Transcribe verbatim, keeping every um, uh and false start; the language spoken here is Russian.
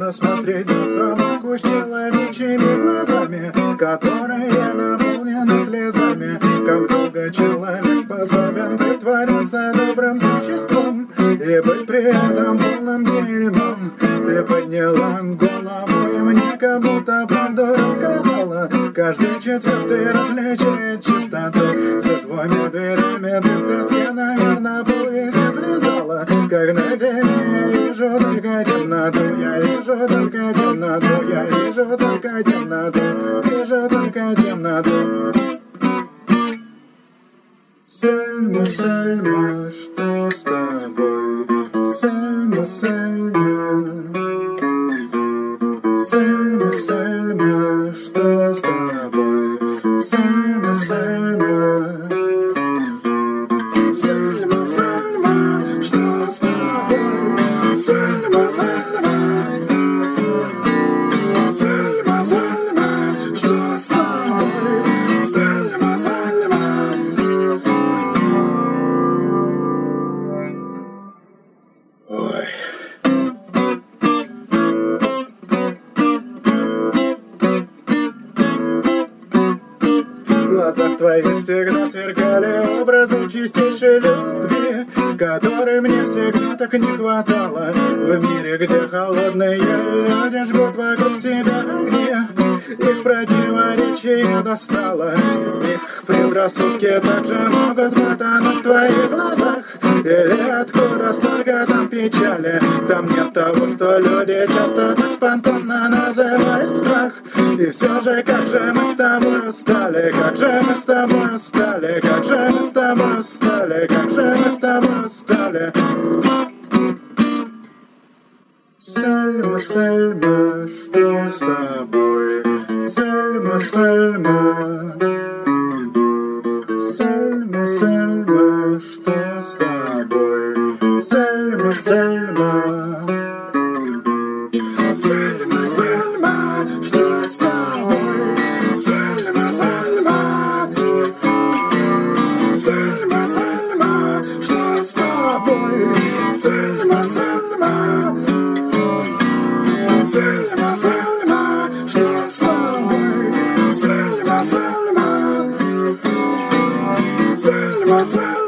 Трудно смотреть на собаку с человечьими глазами, которые наполнены слезами. Как долго человек способен притвориться добрым существом и быть при этом полным дерьмом? Ты подняла голову и мне как будто правду рассказала. Каждый четвертый различает чистоту. За двумя дверями ты в тоске, наверное, повесь изрезала. Как на день я вижу только темноту, я вижу только темноту, я вижу только темноту, вижу только темноту. Сельма, Сельма, что с тобой? Сельма, Сельма. Сельма, Сельма, что с тобой? Сельма, Сельма. Сельма, Сельма, что с тобой? Сельма, Сельма. Сельма, Сельма, что с тобой? Сельма, Сельма. Ой. В глазах твоих всегда сверкали образы чистейшей любви, которой мне всегда так не хватало. В мире, где холодные люди жгут вокруг тебя огни, их противоречия достало. Их предрассудки также могут потонуть в твоих глазах. Или откуда столько там печали? Там нет того, что люди часто так спонтанно называют страх. И все же, как же мы с тобой устали, как же мы с тобой устали, как же мы с тобой устали, как же мы с тобой устали. Сельма, Сельма, что с тобой? Сельма, Сельма. Сельма, Сельма, что с тобой? Сельма, Сельма. Сельма, Сельма, что с тобой? Сельма, Сельма. Сельма, Сельма, что с тобой? Сельма, Сельма. Сельма, Сельма, что с тобой? Сельма, Сельма. Сельма, Сельма.